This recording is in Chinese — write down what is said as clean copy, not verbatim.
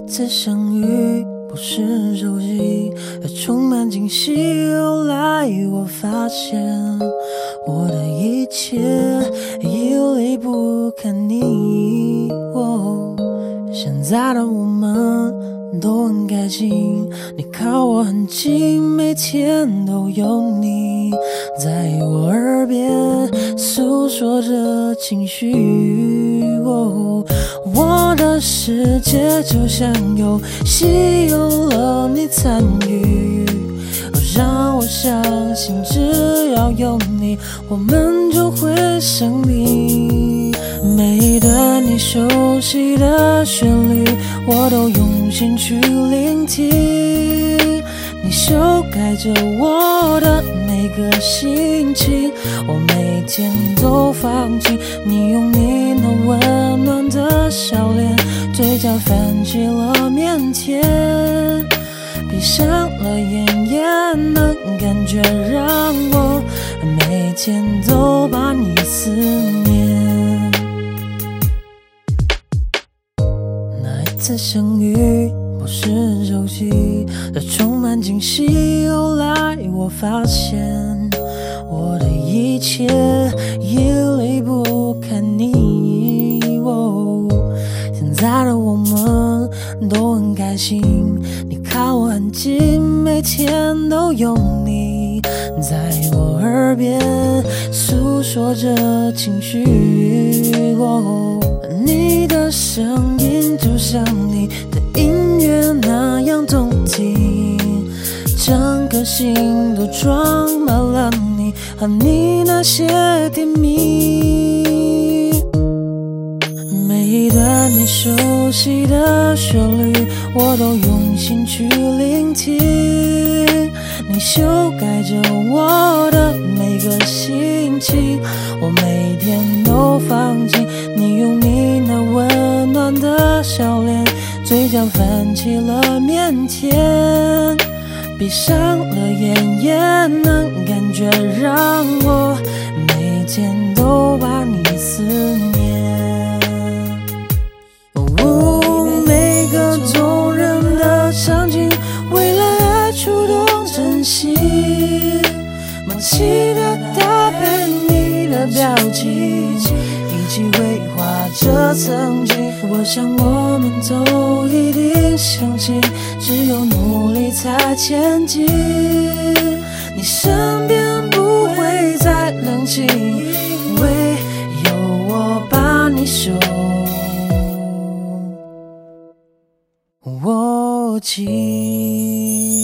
次相遇不是熟悉，而充满惊喜。后来我发现，我的一切已离不开你。现在的我们都很开心，你靠我很近，每天都有你在我耳边诉说着情绪。我的世界就像游戏，有了你参与，让我相信只要有你，我们就会胜利。每一段你熟悉的旋律，我都用心去聆听。你修改着我的每个心情，我每天都放弃。你用你那温暖的笑脸，嘴角泛起了腼腆，闭上了眼也能感觉，让我每天都把你思念。那一次相遇不是熟悉，这充满惊喜。后来我发现，我的一切已离不开你。现在的我们都很开心，你靠我很近，每天都有你在我耳边诉说着情绪。你的声音就像你的音乐那样动听，整个心都装满了你和你那些甜蜜。每一段你熟悉的旋律，我都用心去聆听。你修改着我的每个心情，我每天都放弃。你用你那温暖的笑脸，嘴角泛起了腼腆，闭上了眼也能感觉，让我每天都把你思念。每个动人的场景，为了爱触动真心，默契的搭配你的表情，一起绘画着曾经。我想我们都一定相信，只有努力才前进。你身边不会再冷清，因为有我把你守握紧。